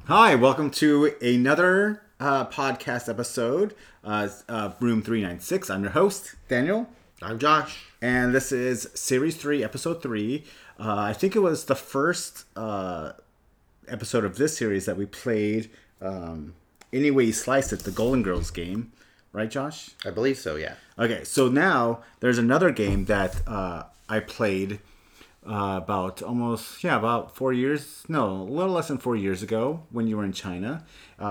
Hi, welcome to another podcast episode of Room 396. I'm your host, Daniel. I'm Josh. And this is Series 3, Episode 3. I think it was the first episode of this series that we played Any Way You Slice It, the Golden Girls game. Right, Josh? I believe so, yeah. Okay, so now there's another game that I played about 4 years, no, a little less than 4 years ago when you were in China.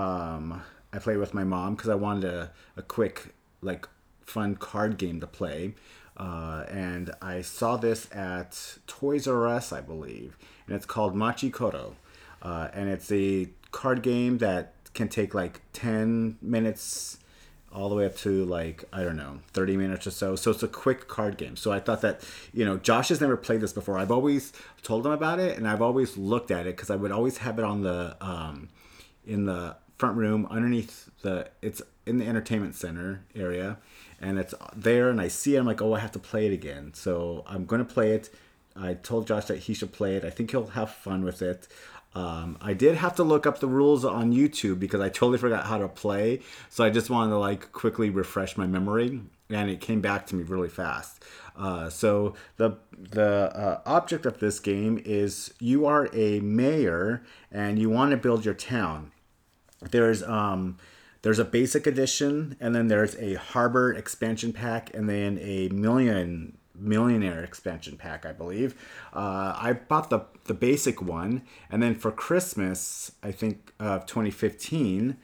I played with my mom because I wanted a quick, fun card game to play. And I saw this at Toys R Us, I believe, and it's called Machi Koro. And it's a card game that can take 10 minutes all the way up to 30 minutes or so. So it's a quick card game. So I thought that, Josh has never played this before. I've always told him about it and I've always looked at it because I would always have it on the, in the front room underneath it's in the entertainment center area and it's there and I see it. I'm like, oh, I have to play it again. So I'm going to play it. I told Josh that he should play it. I think he'll have fun with it. I did have to look up the rules on YouTube because I totally forgot how to play. So I just wanted to quickly refresh my memory, and it came back to me really fast. So the object of this game is you are a mayor and you want to build your town. There's a basic edition, and then there's a harbor expansion pack, and then a millionaire expansion pack, I believe. I bought the basic one, and then for Christmas, I think of 2015,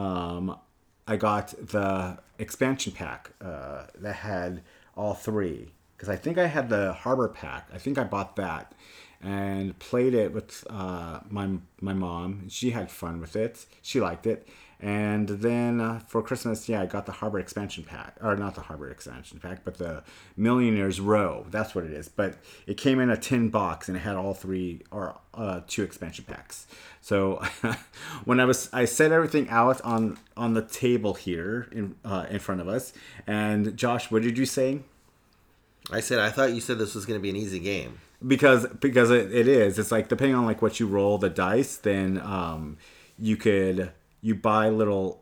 I got the expansion pack that had all three. Because I think I had the harbor pack. I think I bought that and played it with my mom. She had fun with it. She liked it. And then for Christmas, I got the Harbor expansion pack. Or not the Harbor expansion pack, but the Millionaire's Row. That's what it is. But it came in a tin box and it had all three or two expansion packs. So when I set everything out on the table here in front of us. And Josh, what did you say? I thought you said this was going to be an easy game. Because it is. It's depending on what you roll the dice, then you buy little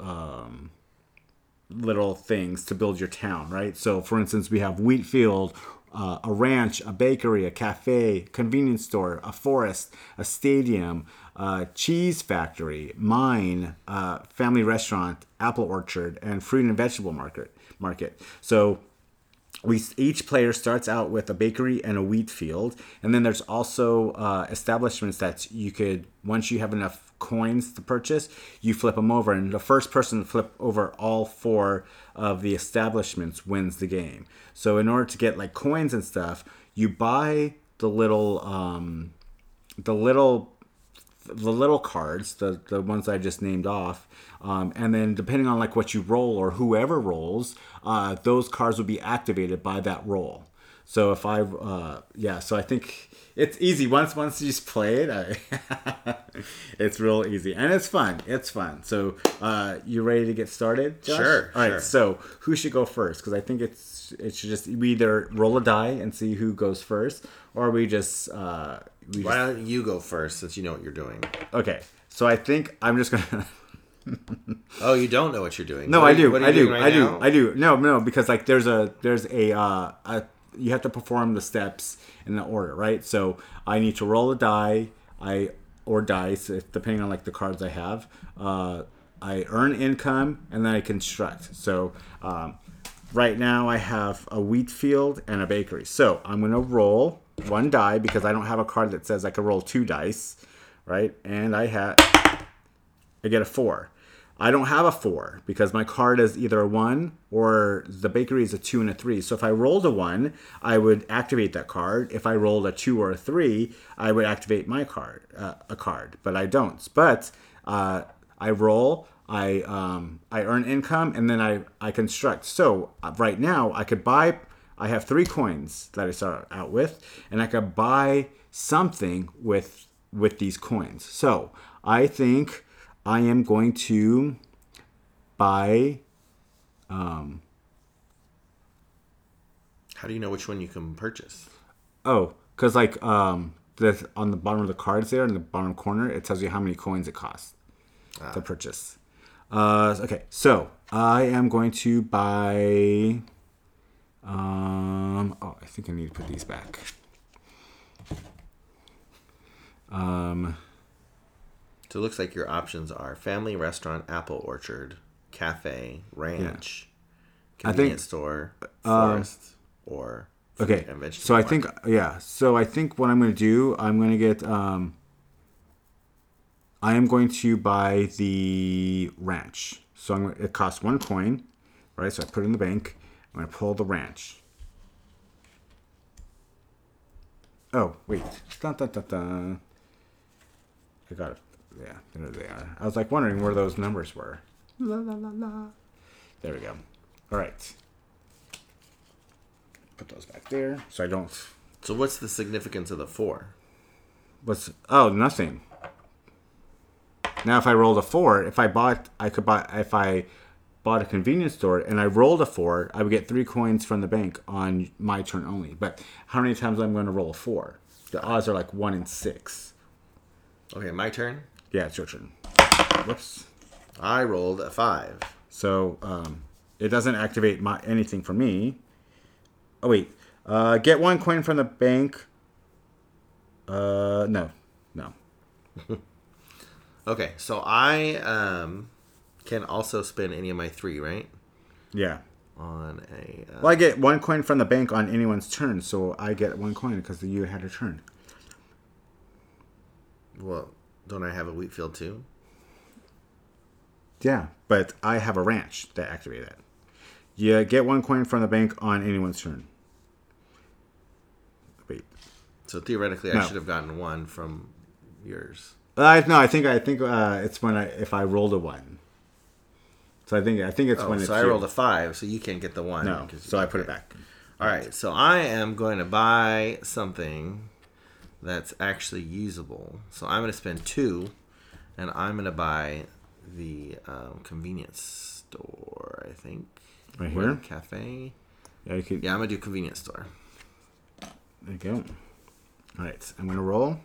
little things to build your town, right? So for instance, we have wheat field, a ranch, a bakery, a cafe, convenience store, a forest, a stadium, a cheese factory, mine, family restaurant, apple orchard, and fruit and vegetable market. So each player starts out with a bakery and a wheat field, and then there's also establishments that you could, once you have enough coins to purchase, you flip them over, and the first person to flip over all four of the establishments wins the game. So in order to get coins and stuff, you buy the little cards, the ones I just named off, and then depending on what you roll or whoever rolls, those cards will be activated by that roll. So if so I think it's easy once you just play it. It's real easy and it's fun. So you ready to get started, Josh? Sure. All right. So who should go first? Because I think it should just we either roll a die and see who goes first, or we just. Why don't you go first since you know what you're doing? Okay, so I think I'm just gonna. Oh, you don't know what you're doing? No, I do. What are you doing right now? I do. No, because there's a you have to perform the steps in the order, right? So I need to roll a die, or dice, depending on the cards I have. I earn income and then I construct. So right now I have a wheat field and a bakery. So I'm gonna roll one die because I don't have a card that says I can roll two dice, right? And I get a 4. I don't have a 4 because my card is either a 1 or the bakery is a 2 and a 3. So if I rolled a 1, I would activate that card. If I rolled a 2 or a 3, I would activate my card, a card. But I don't. But I roll, I earn income, and then I construct. So right now I have 3 coins that I start out with, and I could buy something with these coins. So I think I am going to buy. How do you know which one you can purchase? Oh, because that's on the bottom of the cards there in the bottom corner. It tells you how many coins it costs to purchase. Okay, so I am going to buy. I think I need to put these back. So it looks like your options are family, restaurant, apple orchard, cafe, ranch, convenience store, forest, or fruit Okay. and vegetable So I market. think So I think what I'm going to do, I'm going to get. I am going to buy the ranch. So it costs 1 coin, right? So I put it in the bank. I'm going to pull the ranch. Oh wait. Dun, dun, dun, dun. I got it. Yeah, there they are. I was like wondering where those numbers were. La la la la. There we go. All right. Put those back there so I don't. So what's the significance of the 4? Nothing. Now if I rolled a 4, if I bought a convenience store and I rolled a 4, I would get 3 coins from the bank on my turn only. But how many times I'm going to roll a 4? The odds are like 1 in 6. Okay, my turn. Yeah, it's your turn. Whoops. I rolled a 5. So it doesn't activate anything for me. Oh wait, get 1 coin from the bank. No. Okay, so I can also spend any of my 3, right? Yeah. On a Well, I get 1 coin from the bank on anyone's turn, so I get 1 coin because you had a turn. well, don't I have a wheat field too? Yeah, but I have a ranch that activated that. You get 1 coin from the bank on anyone's turn. Wait. So theoretically, No. I should have gotten 1 from yours. I think it's if I rolled a 1. So I think it's when it's So I you. rolled a 5, so you can't get the 1. No, so I put it back. All right, so I am going to buy something that's actually usable. So I'm going to spend 2, and I'm going to buy the convenience store, I think. Right Or here? the cafe. Yeah, you could. Yeah, I'm going to do convenience store. There you go. All right, I'm gonna roll.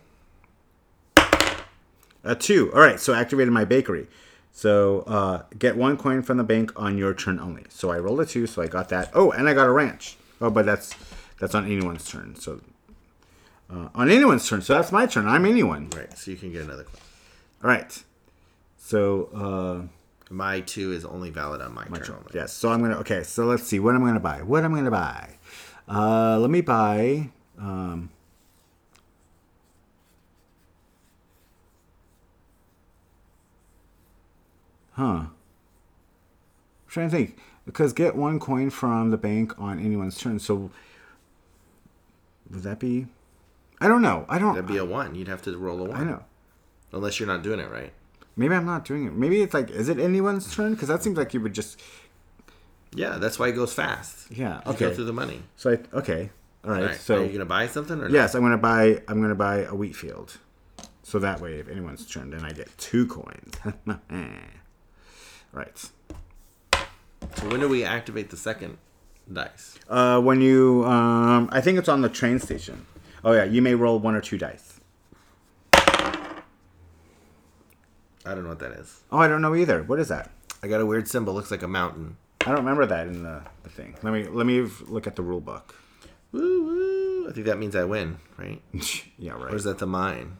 A 2. All right, so I activated my bakery. So get 1 coin from the bank on your turn only. So I rolled a 2, so I got that. Oh, and I got a ranch. Oh, but that's on anyone's turn. So on anyone's turn. So that's my turn. I'm anyone. Right, so you can get another coin. All right. So My 2 is only valid on my turn only. yes. So I'm gonna. Okay. So let's see what I'm gonna buy. Let me buy. I'm trying to think. Because get 1 coin from the bank on anyone's turn. So would that be? I don't know. That'd be a 1. You'd have to roll a 1. I know. Unless you're not doing it right. Maybe I'm not doing it. Maybe it's like, is it anyone's turn? Because that seems like you would just. Yeah, that's why it goes fast. Yeah. You Okay. go through the money. So okay. All right. All right, So are you going to buy something or yes, I'm gonna buy a wheat field. So that way, if anyone's turn, then I get 2 coins. Right. So when do we activate the second dice? When you, I think it's on the train station. Oh yeah, you may roll 1 or 2 dice. I don't know what that is. Oh, I don't know either. What is that? I got a weird symbol. Looks like a mountain. I don't remember that in the thing. Let me look at the rule book. Woo woo. I think that means I win, right? Yeah, right. Or is that the mine?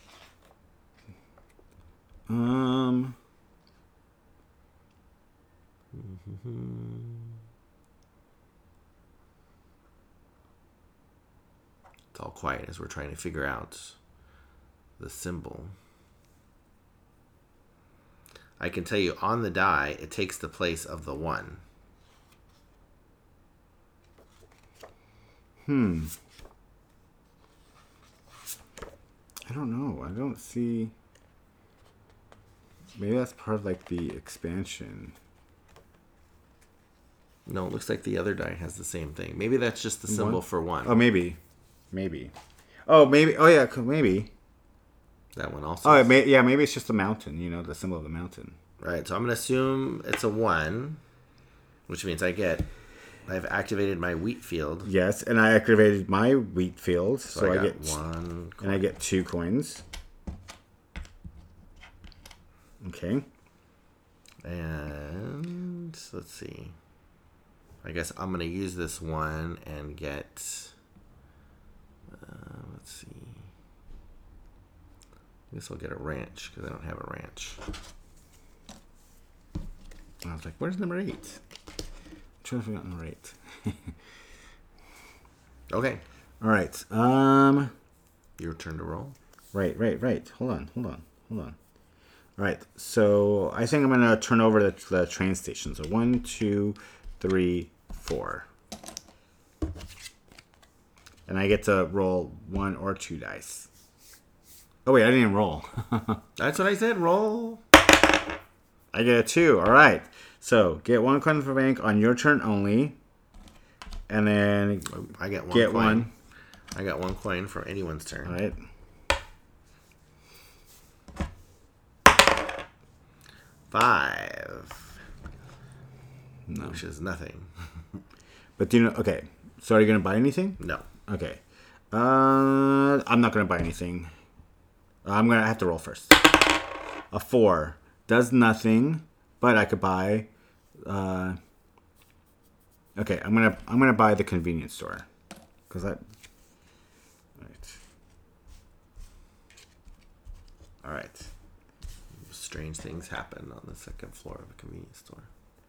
It's all quiet as we're trying to figure out the symbol. I can tell you on the die, it takes the place of the 1. I don't know. I don't see. Maybe that's part of like the expansion. No, it looks like the other die has the same thing. Maybe that's just the symbol for 1. Oh, maybe. Oh, maybe. Oh, yeah. Maybe. That one also. Oh, yeah. Maybe it's just the mountain. You know, the symbol of the mountain. Right, so I'm going to assume it's a 1, which means I get I've activated my wheat field. Yes, and I activated my wheat field, so I get 1 coin. and I get 2 coins. Okay. And let's see. I guess I'm going to use this one and get... let's see. I guess I'll get a ranch because I don't have a ranch. I was like, where's number 8? I'm trying to figure out number 8. Okay. All right. Your turn to roll. Right. Hold on. All right. So I think I'm going to turn over the train station. So 1, 2, 3, 4. And I get to roll 1 or 2 dice. Oh, wait, I didn't even roll. That's what I said. Roll. I get a 2. All right. So get 1 coin from the bank on your turn only. And then I get 1 get coin. 1. I got 1 coin for anyone's turn. All right. 5. No. Which is nothing. But do you know? Okay. So are you going to buy anything? No. Okay. I'm not going to buy anything. I'm going to have to roll first. A 4 does nothing, but I could buy. Okay, I'm gonna buy the convenience store because that. All right. Strange things happen on the second floor of a convenience store.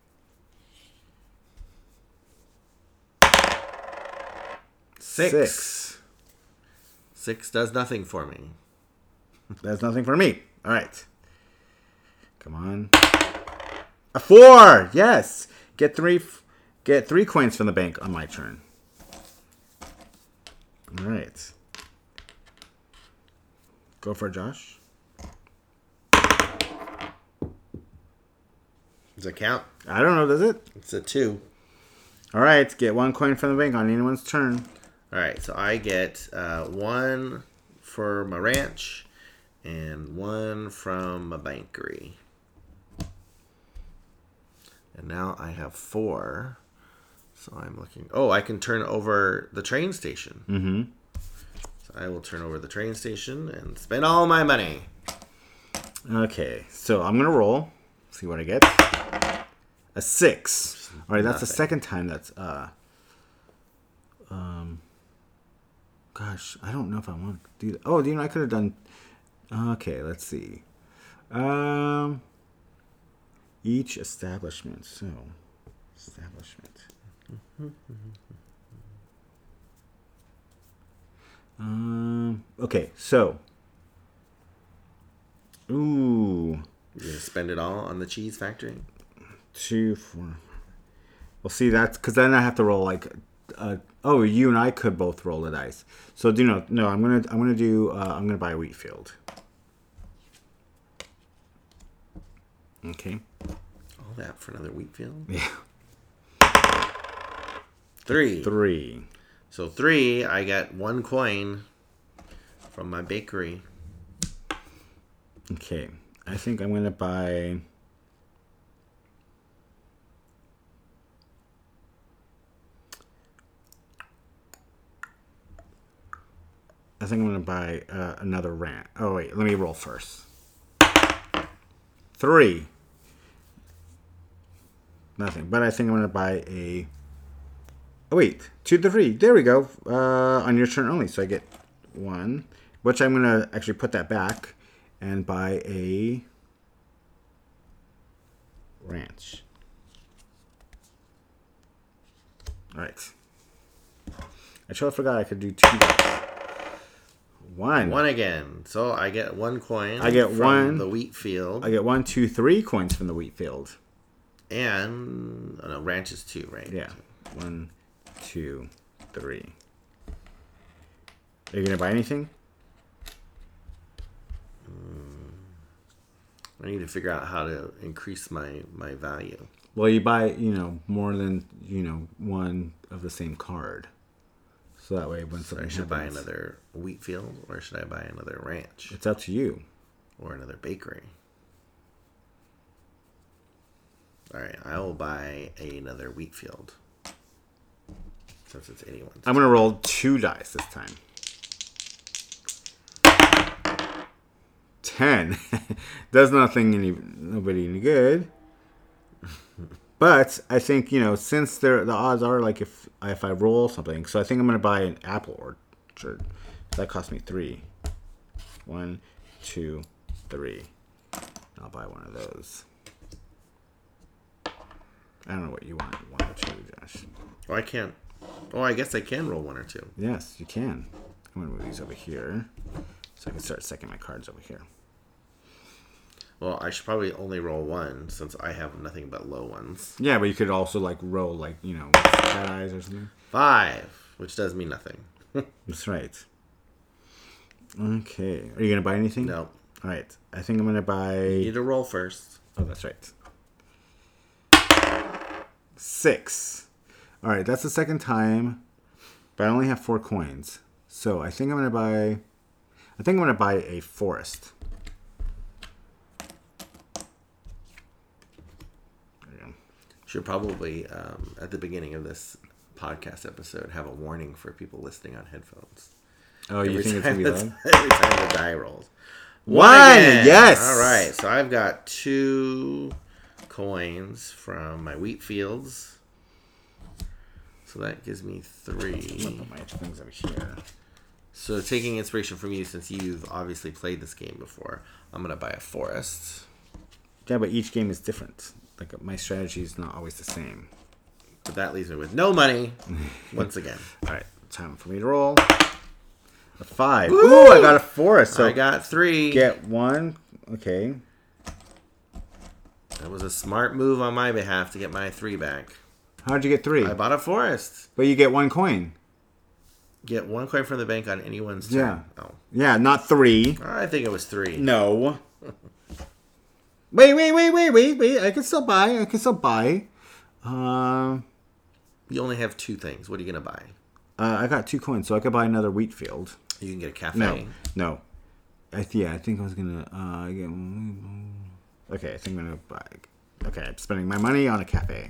6. 6 does nothing for me. That's nothing for me. All right. Come on. A 4. Yes. Get 3 coins from the bank on my turn. All right. Go for it, Josh. Does it count? I don't know. Does it? It's a 2. All right. Get 1 coin from the bank on anyone's turn. All right, so I get 1 for my ranch and 1 from my bankery. And now I have 4. So I'm looking. Oh, I can turn over the train station. Mm-hmm. So I will turn over the train station and spend all my money. Okay, so I'm gonna roll. See what I get. A 6. All right, that's the second time that's Gosh, I don't know if I want to do that. Oh, you know, I could have done. Okay, let's see. Each establishment. So, establishment. Okay, so. Ooh. You're going to spend it all on the cheese factory? 2, 4. Well, see, that's because then I have to roll like. Oh, you and I could both roll the dice. So do you know? No, I'm gonna buy a wheat field. Okay. All that for another wheat field? Yeah. 3. 3. So 3, I got 1 coin from my bakery. Okay. I think I'm gonna buy. I think I'm gonna buy another rant. Oh wait, let me roll first. 3. Nothing. But I think I'm gonna buy a. Oh wait, 2 to 3. There we go. On your turn only, so I get 1, which I'm gonna actually put that back and buy a ranch. All right. I totally forgot I could do 2 dice. 1. 1 again. So I get 1 coin. I get from 1. The wheat field. I get 1, 2, 3 coins from the wheat field. And no, ranch is 2, right? Yeah. 1, 2, 3. Are you gonna buy anything? I need to figure out how to increase my value. Well, you buy, more than, one of the same card. So that way when something I should buy happens, another wheat field, or should I buy another ranch? it's up to you. Or another bakery? All right, I will buy another wheat field. since it's anyone's. I'm gonna roll 2 dice this time. 10 does nobody any good. But I think since the odds are like if I roll something, so I think I'm gonna buy an apple orchard. That cost me 3. 1, 2, 3. I'll buy one of those. I don't know what you want. 1 or 2, Josh. Oh, I can't. Oh, I guess I can roll 1 or 2. Yes, you can. I'm gonna move these over here, so I can start stacking my cards over here. Well, I should probably only roll 1 since I have nothing but low ones. Yeah, but you could also roll cat eyes or something. 5, which does mean nothing. That's right. Okay, are you gonna buy anything? No. All right, I think I'm gonna buy. You need to roll first. Oh, that's right. 6. All right, that's the second time, but I only have 4 coins, so I think I'm gonna buy. I think I'm gonna buy a forest. Should probably, at the beginning of this podcast episode, have a warning for people listening on headphones. Oh, you think it's going to be loud? Every time the die rolls. 1! Yes! All right, so I've got 2 coins from my wheat fields. So that gives me 3. I'm going to put my things over here. So taking inspiration from you, since you've obviously played this game before, I'm going to buy a forest. Yeah, but each game is different. My strategy is not always the same. But that leaves me with no money once again. All right, time for me to roll. A 5. Ooh, I got a forest. So I got 3. Get 1. Okay. That was a smart move on my behalf to get my 3 back. How'd you get 3? I bought a forest. But you get 1 coin. Get 1 coin from the bank on anyone's turn. Yeah. Oh. Yeah, not 3. I think it was 3. No. Wait. I can still buy. You only have 2 things. What are you going to buy? I got 2 coins, so I could buy another wheat field. You can get a cafe. No. I think I was going to get... Okay, I think I'm going to buy... Okay, I'm spending my money on a cafe.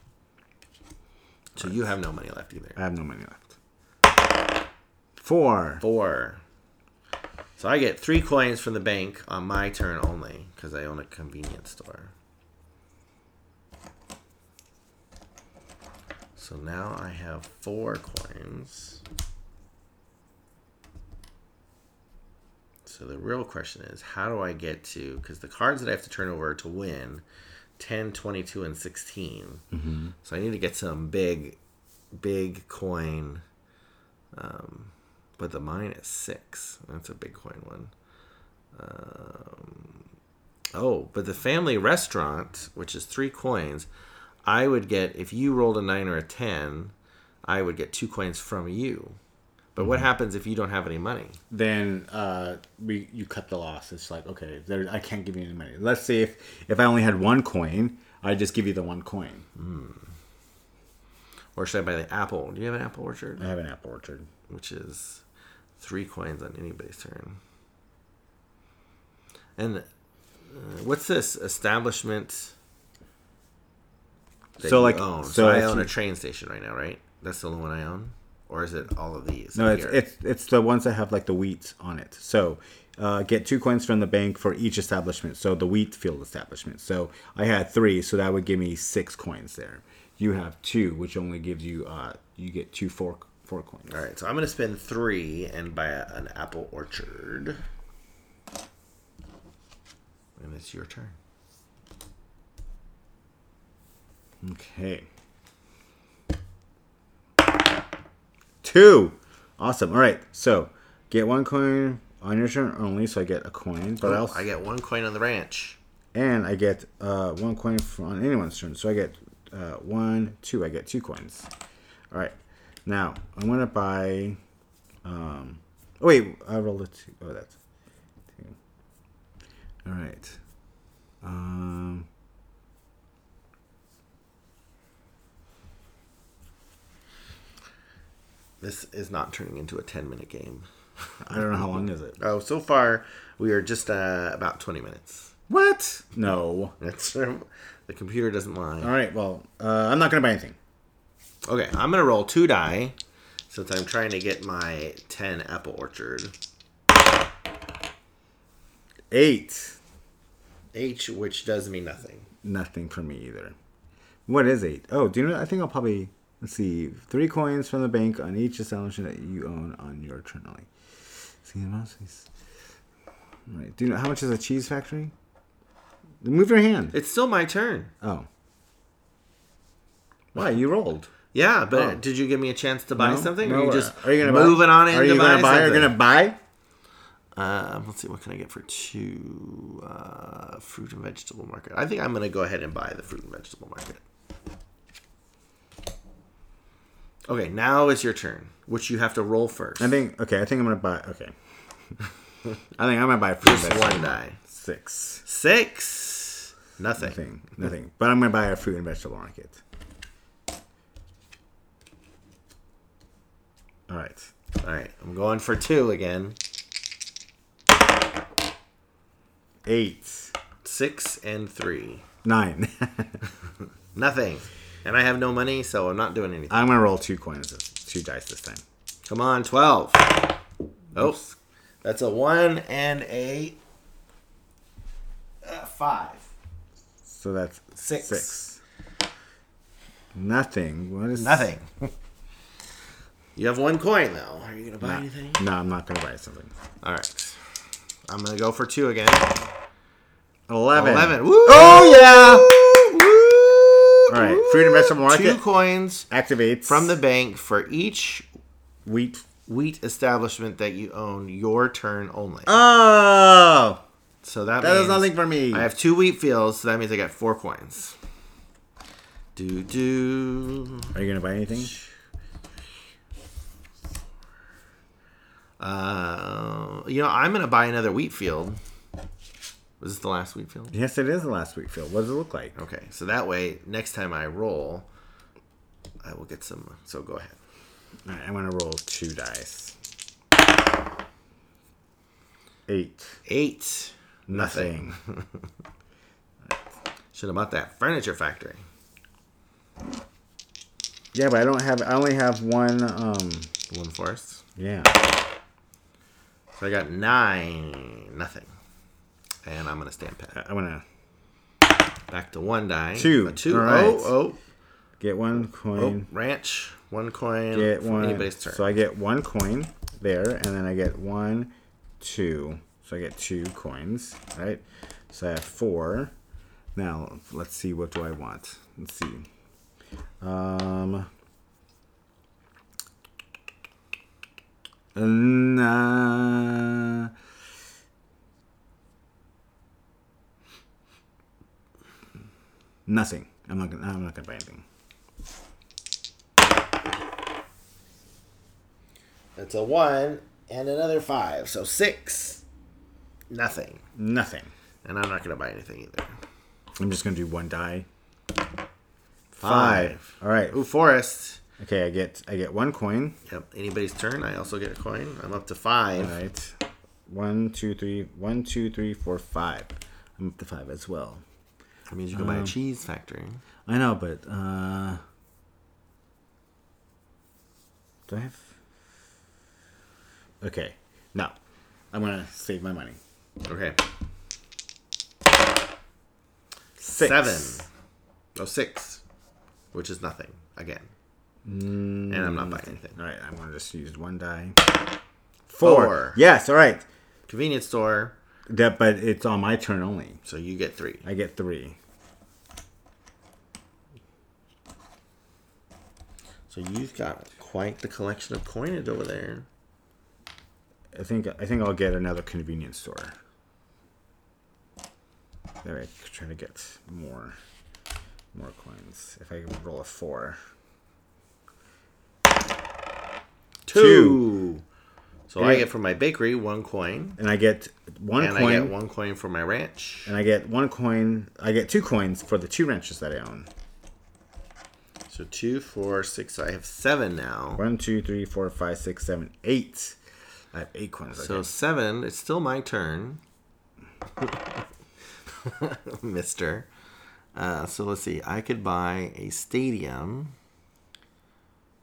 So you have no money left either. I have no money left. 4. So I get 3 coins from the bank on my turn only because I own a convenience store. So now I have 4 coins. So the real question is, how do I get to... Because the cards that I have to turn over to win, 10, 22, and 16. Mm-hmm. So I need to get some big coin... but the mine is 6. That's a big coin one. But the family restaurant, which is 3 coins, I would get, if you rolled a 9 or a 10, I would get 2 coins from you. But what happens if you don't have any money? Then you cut the loss. It's like, okay, I can't give you any money. Let's say if I only had 1 coin, I'd just give you the 1 coin. Or should I buy the apple? Do you have an apple orchard? I have an apple orchard. Which is 3 coins on anybody's turn. And what's this establishment that you own? So I own a train station right now, right? That's the only one I own? Or is it all of these? No, it's the ones that have the wheat on it. So get 2 coins from the bank for each establishment. So the wheat field establishment. So I had 3, so that would give me 6 coins there. You have 2, which only gives you you get 2 4 coins. All right, so I'm going to spend 3 and buy an apple orchard. And it's your turn. Okay. 2. Awesome. All right. So get 1 coin on your turn only, so I get a coin. But I get 1 coin on the ranch. And I get 1 coin on anyone's turn. So I get 1, 2. I get 2 coins. All right. Now I'm gonna buy. Oh wait, I rolled a 2. Oh, that's 2. All right. This is not turning into a 10-minute game. I don't know how long is it. Oh, so far we are just about 20 minutes. What? No. The computer doesn't lie. All right. Well, I'm not gonna buy anything. Okay, I'm going to roll 2 die since I'm trying to get my 10 apple orchard. 8. H, which does me nothing. Nothing for me either. What is 8? Oh, do you know? I think I'll probably, let's see, 3 coins from the bank on each establishment that you own on your turn only. See the mouse? Right. Do you know how much is a cheese factory? Move your hand. It's still my turn. Oh. Why? You rolled. Yeah, but did you give me a chance to buy something? No. Or are you just are you gonna moving buy? on in Are you to gonna buy? something? Are you gonna buy? Let's see, what can I get for 2? Fruit and vegetable market. I think I'm going to go ahead and buy the fruit and vegetable market. Okay, now it's your turn, which you have to roll first. I think I'm gonna buy. Okay. I think I'm gonna buy fruit. Just 1 die. 6. 6. Nothing. Nothing. But I'm gonna buy a fruit and vegetable market. All right. I'm going for 2 again. 8. 6 and 3. 9. Nothing. And I have no money, so I'm not doing anything. I'm gonna roll 2 coins, 2 dice this time. Come on, 12. Oh, that's a 1 and a 5. So that's 6. Nothing. What is Nothing. You have 1 coin, though. Are you going to buy anything? No, I'm not gonna buy something. All right. I'm going to go for 2 again. 11. Woo! Oh yeah! Woo! All right, fruit and vegetable market 2 coins activates from the bank for each wheat. establishment that you own your turn only. Oh, So that does means nothing for me. I have 2 wheat fields, so that means I got 4 coins. Are you gonna buy anything? I'm gonna buy another wheat field. Was this the last wheat field? Yes, it is the last wheat field. What does it look like? Okay, so that way, next time I roll, I will get some. So go ahead. All right, I'm gonna roll 2 dice. 8. 8. Nothing. Should have bought that furniture factory. Yeah, but I only have 1. One forest. Yeah. So I got 9. Nothing. And I'm gonna stand pat. I'm gonna Back to 1 die. 2. A 2. All right. Oh. Get 1 coin. Ranch. 1 coin. Get for 1. anybody's turn. So I get 1 coin there, and then I get 1, 2. So I get 2 coins, right? So I have 4. Now let's see. What do I want? Let's see. Nothing. I'm not gonna buy anything. It's a 1 and another 5. So 6. Nothing. Nothing. And I'm not gonna buy anything either. I'm just gonna do 1 die. 5. All right. Ooh, forest. Okay, I get 1 coin. Yep. Anybody's turn. I also get a coin. I'm up to 5. All right. 1, 2, 3. 1, 2, 3, 4, 5. I'm up to 5 as well. That means you can buy a cheese factory. I know, but do I have? Okay, no. I'm gonna save my money. Okay. 6. 7. No, 6. Which is nothing. Again. And I'm not buying anything. All right, I'm gonna just use 1 die. 4. Yes. All right. Convenience store. But it's on my turn only. So you get 3. I get 3. So you've got quite the collection of coinage over there. I think I'll get another convenience store. There, I try to get more coins. If I roll a 4. 2. So I get from my bakery 1 coin. And I get 1 and coin. I get 1 coin for my ranch. And I get 1 coin. I get 2 coins for the 2 ranches that I own. So 2, 4, 6. So I have 7 now. 1, 2, 3, 4, 5, 6, 7, 8. I have 8 coins. So 7. It's still my turn. Mister. So let's see. I could buy a stadium.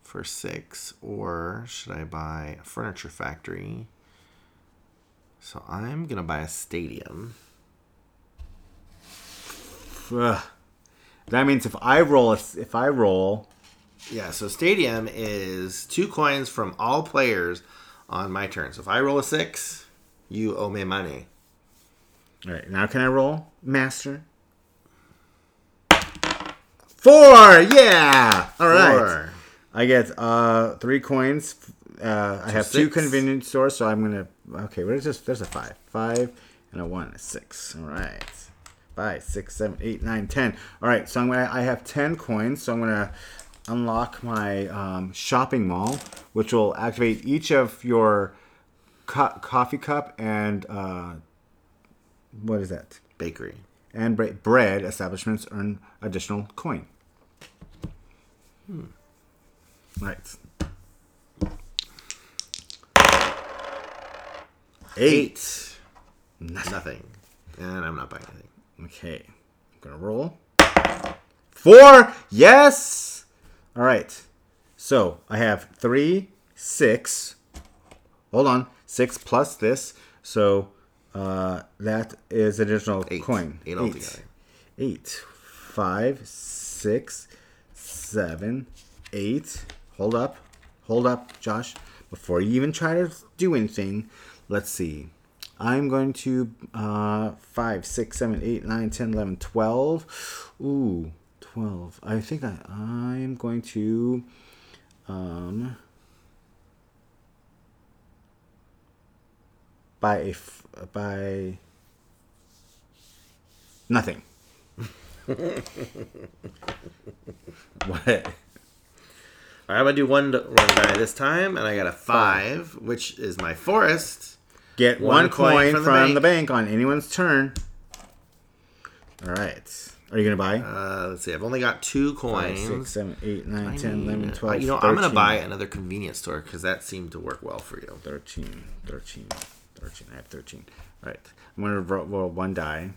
for 6, or should I buy a Furniture Factory? So I'm gonna buy a Stadium. Ugh. That means if I roll, Yeah, so Stadium is 2 coins from all players on my turn. So if I roll a 6, you owe me money. all right. Now can I roll, Master? 4. Yeah. All right. 4. I get 3 coins. I have 2 6. convenience stores, so I'm gonna. Okay, what is this? There's a 5, 5, and a 1, a 6. All right. 5, 6, 7, 8, 9, 10. All right, so I have 10 coins, so I'm gonna unlock my shopping mall, which will activate each of your coffee cup and what is that? Bakery. And bread establishments earn additional coin. Right. 8. Nothing. And I'm not buying anything. Okay. I'm going to roll. 4. Yes. All right. So I have 3, 6. Hold on. 6 plus this. So that is additional 8. coin. 8 altogether. 8. 5, 6, 7, 8. Hold up, Josh. Before you even try to do anything, let's see. I'm going to 5, 6, 7, 8, 9, 10, 11, 12. Ooh, 12. I think I'm going to buy nothing. What? All right, I'm going to do one die this time, and I got a 5, which is my forest. Get one coin from the bank on anyone's turn. All right. Are you going to buy? Let's see. I've only got 2 coins. 5, 6, 7, 8, 9, 10, 11, 12, I'm 13. going to buy another convenience store because that seemed to work well for you. 13. I have 13. All right. I'm going to roll 1 die.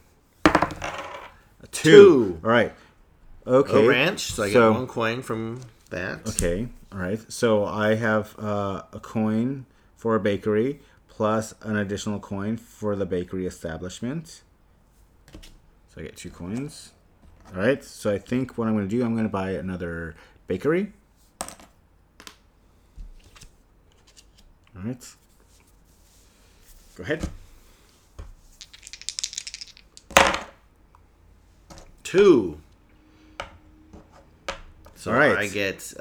2. All right. Okay. A ranch, so I get 1 coin from that. Okay. All right. So I have a coin for a bakery plus an additional coin for the bakery establishment. So I get 2 coins. All right. So I think what I'm going to do, I'm going to buy another bakery. All right. Go ahead. 2. So all right. I get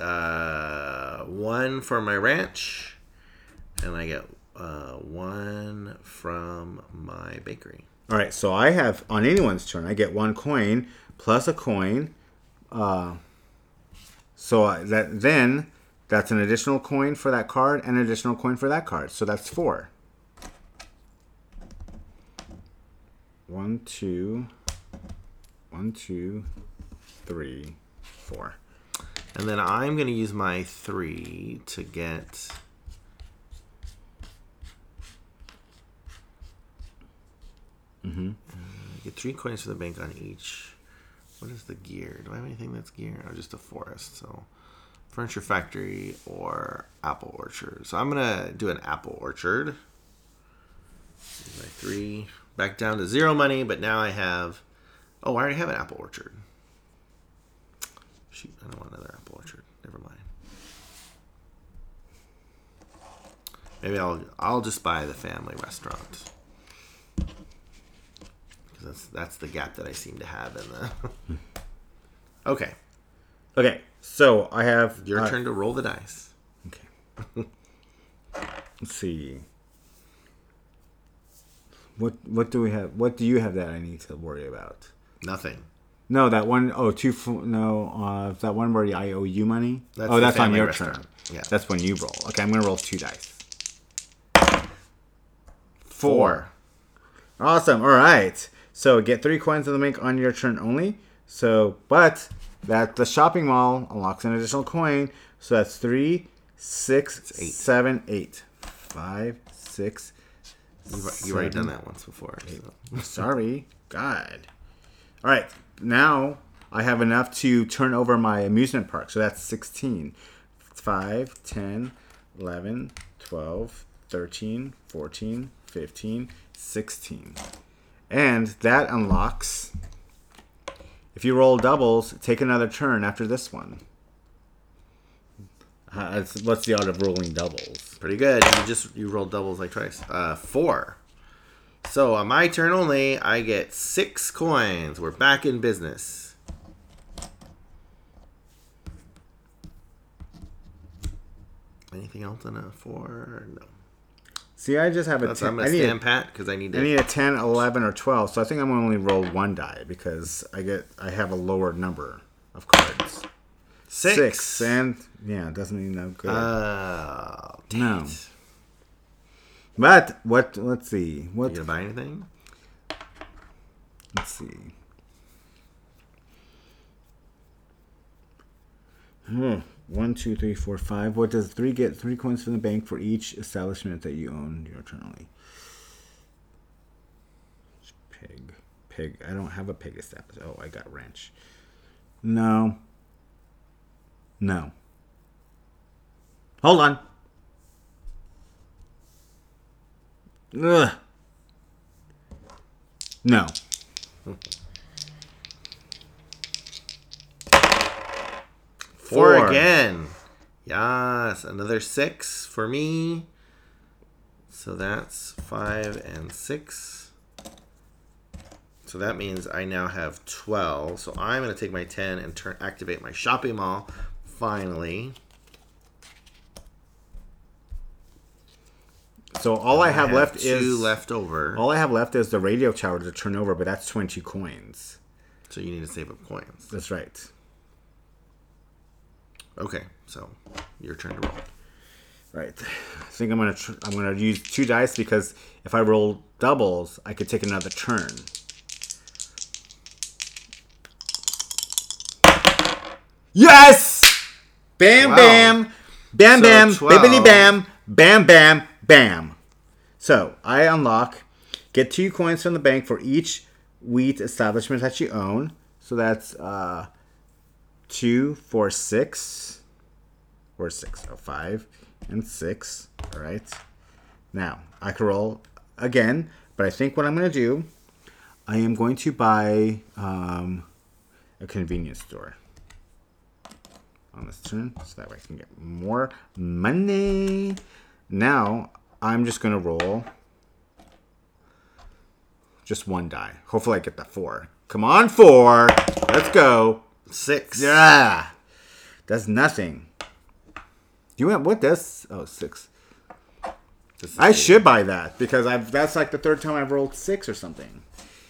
1 for my ranch, and I get 1 from my bakery. All right, so I have, on anyone's turn, I get 1 coin plus a coin. That's an additional coin for that card and an additional coin for that card. So that's 4. 1, 2, 3, 4. And then I'm going to use my 3 to get... get 3 coins for the bank on each. What is the gear? Do I have anything that's gear? Or just a forest? So Furniture Factory or Apple Orchard. So I'm going to do an Apple Orchard. My 3. Back down to 0 money, but now I have... Oh, I already have an Apple Orchard. Shoot, I don't want another Apple Orchard. Never mind. Maybe I'll just buy the family restaurant. Because that's the gap that I seem to have in the... Okay. Okay, so I have... Your turn to roll the dice. Okay. Let's see. What do we have? What do you have that I need to worry about? Nothing. No, that one oh that one where I owe you money? That's on your turn. Yeah. That's when you roll. Okay, I'm going to roll 2 dice. 4. Awesome. All right. So get 3 coins of the bank on your turn only. So, but that the shopping mall unlocks an additional coin. So that's 3, 6, 8. 7, 8. 5, 6. You've already done that once before. So. Sorry. God. All right. Now I have enough to turn over my amusement park. So that's 16. 5, 10, 11, 12, 13, 14, 15, 16. And that unlocks, if you roll doubles, take another turn after this one. What's the art of rolling doubles? Pretty good. You rolled doubles like twice. 4. So on my turn only, I get 6 coins. We're back in business. Anything else on a 4? No. See, I just have a 10. I'm going to stand pat because I need I need a 10, 11, or 12. So I think I'm going to only roll one die because I have a lower number of cards. 6. And, yeah, it doesn't mean no good. No. It. But, let's see. You going to buy anything? Let's see. 1, 2, 3, 4, 5. What does 3 get? 3 coins from the bank for each establishment that you own eternally. Pig. I don't have a pig established. Oh, I got ranch. No. Hold on. Ugh. No. 4 again. Yes, another 6 for me. So that's 5 and 6. So that means I now have 12. So I'm going to take my 10 and activate my shopping mall. Finally. So all I have left is 2 left over. All I have left is the radio tower to turn over, but that's 20 coins. So you need to save up coins. That's right. Okay, so your turn to roll. Right. I think I'm gonna use 2 dice because if I roll doubles, I could take another turn. Yes! Bam, Wow. bam, bam, So bam, 12. bibbity bam, bam, bam, bam. So I unlock, get 2 coins from the bank for each wheat establishment that you own. So that's 2, 4, 6. Or 6. So 5 and 6. All right. Now, I can roll again, but I think what I'm going to do, I am going to buy a convenience store on this turn, so that way I can get more money. Now, I'm just going to roll just 1 die. Hopefully I get the 4. Come on, 4. Let's go. 6. Yeah. That's nothing. You went, what does, 6. I should buy that because that's like the 3rd time I've rolled 6 or something.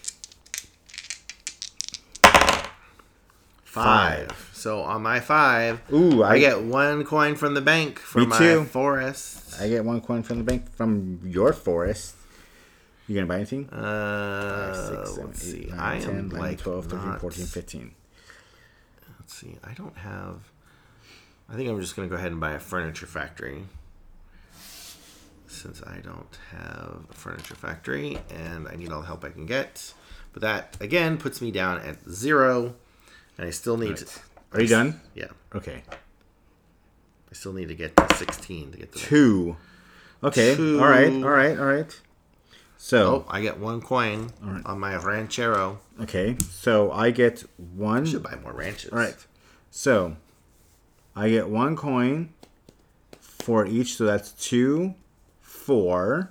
5. So on my 5, Ooh, I get 1 coin from the bank for my forest. I get 1 coin from the bank from your forest. You gonna buy anything? 5, 6, 7, Let's 8, see. 9, I 10, am 11, like 12, 13, not, 14, 15. Let's see. I don't have. I think I'm just gonna go ahead and buy a furniture factory. Since I don't have a furniture factory and I need all the help I can get. But that, again, puts me down at 0. And I still need to... Are you done? Yeah. Okay. I still need to get to 16 to get to 2. Okay. 2. All right. So... Oh, I get 1 coin on my ranchero. Okay. So I get 1... I should buy more ranches. All right. So I get 1 coin for each. So that's 2, 4,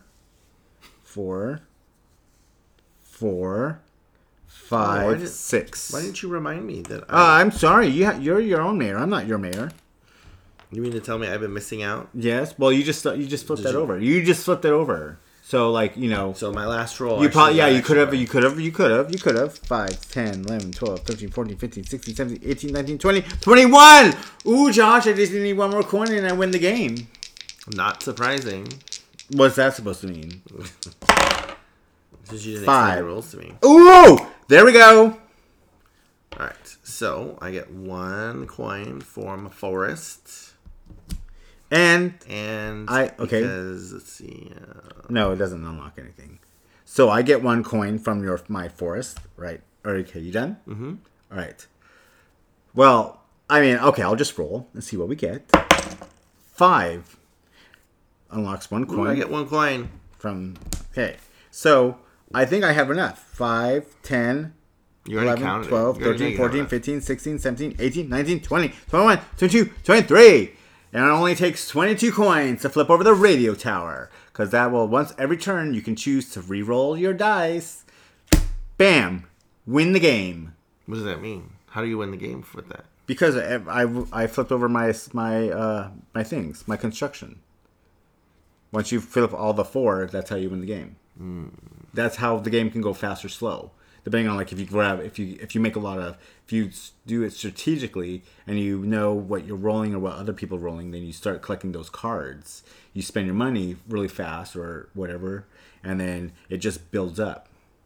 5, 6. Why didn't you remind me that I'm sorry. You're your own mayor. I'm not your mayor. You mean to tell me I've been missing out? Yes. Well, you just flipped that over. You just flipped it over. So like, So my last roll. you probably you could have 5, 10, 11, 12, 13, 14, 15, 16, 17, 18, 19, 20, 21. Ooh, Josh, I just need 1 more coin and I win the game. Not surprising. What's that supposed to mean? Because you didn't 5. explain the rules to me. Ooh! There we go. Alright, so I get 1 coin from a forest. And okay. Because, let's see. No, it doesn't unlock anything. So I get 1 coin from my forest, right? Okay, you done? Mm-hmm. All right. Well, I mean, okay, I'll just roll and see what we get. 5 unlocks 1 Ooh, coin I get 1 coin. from. Okay, so I think I have enough. 5, 10, You already 11, counted 12, it. You already know 13, you 14, have 15, 16, 17, 18, 19, 20, 21, 22, 23. And it only takes 22 coins to flip over the radio tower. Because that will, once every turn, you can choose to re-roll your dice. Bam! Win the game. What does that mean? How do you win the game with that? Because I flipped over my things, my construction. Once you flip all the 4, that's how you win the game. That's how the game can go fast or slow, depending on like if you make a lot of, if you do it strategically and you know what you're rolling or what other people are rolling, then you start collecting those cards. You spend your money really fast or whatever, and then it just builds up.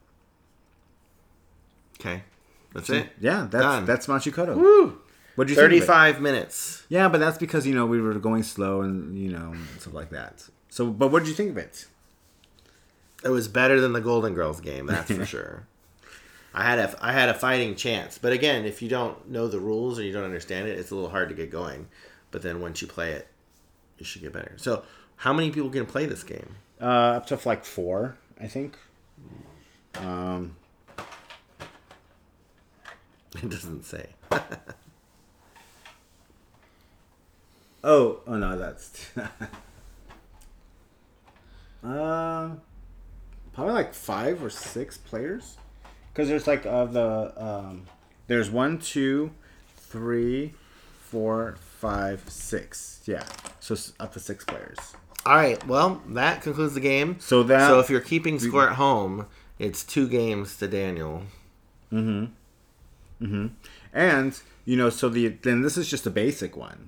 Okay. That's it? Yeah, that's Machikoto. Woo! What'd you think of it? 35 minutes. Yeah, but that's because, we were going slow and, stuff like that. So, but what did you think of it? It was better than the Golden Girls game, that's for sure. I had a fighting chance. But again, if you don't know the rules or you don't understand it, it's a little hard to get going. But then once you play it, you should get better. So, how many people can play this game? Up to like 4, I think. It doesn't say. Oh no, that's probably like 5 or 6 players, because there's like there's 1, 2, 3, 4, 5, 6. Yeah, so it's up to 6 players. All right, well, that concludes the game. So if you're keeping score at home, it's 2 games to Daniel. And so then this is just a basic one.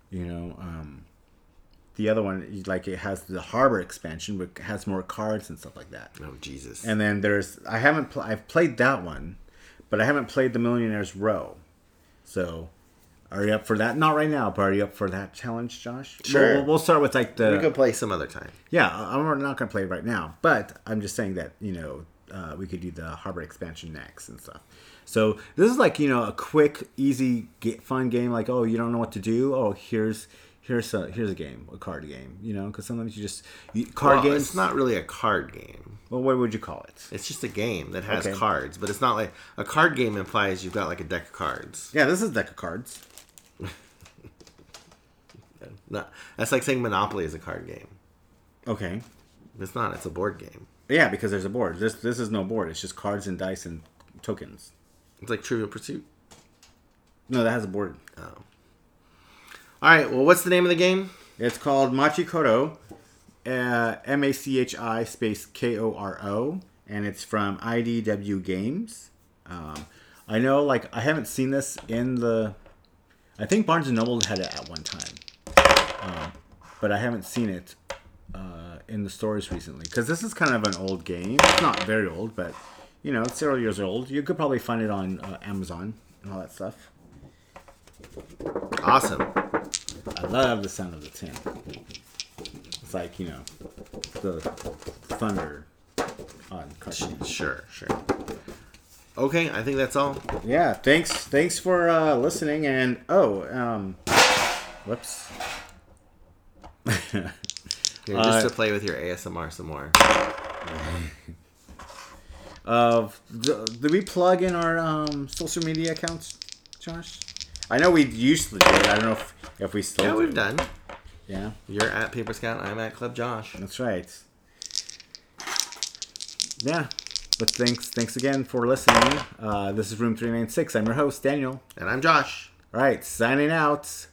The other one, like, it has the Harbor expansion, but it has more cards and stuff like that. Oh, Jesus. And then I've played that one, but I haven't played the Millionaire's Row. So, are you up for that? Not right now, but are you up for that challenge, Josh? Sure. We'll start with like the... We could play some other time. Yeah, I'm not going to play it right now, but I'm just saying that, we could do the Harbor expansion next and stuff. So this is like, a quick, easy, fun game. Like, oh, you don't know what to do? Oh, here's a game, a card game. Because sometimes games. It's not really a card game. Well, what would you call it? It's just a game that has cards, but it's not like a card game implies you've got like a deck of cards. Yeah, this is a deck of cards. No, that's like saying Monopoly is a card game. Okay. It's not. It's a board game. Yeah, because there's a board. This is no board. It's just cards and dice and tokens. It's like Trivial Pursuit. No, that has a board. Oh. All right. Well, what's the name of the game? It's called Machikoto, MACHI space KORO, and it's from IDW Games. I know, like, I haven't seen this in the... I think Barnes & Noble had it at one time. But I haven't seen it in the stores recently. Because this is kind of an old game. It's not very old, but, it's several years old. You could probably find it on Amazon and all that stuff. Awesome. I love the sound of the tin. It's like, the thunder on cartoons. Sure. Okay, I think that's all. Yeah, thanks for listening. And whoops. Here, just to play with your ASMR some more. Do we plug in our social media accounts, Josh? I know we used to do it. I don't know if we still do. Yeah, we've done. Yeah. You're at Paper Scout. I'm at Club Josh. That's right. Yeah. But thanks again for listening. This is Room 396. I'm your host, Daniel. And I'm Josh. All right, signing out.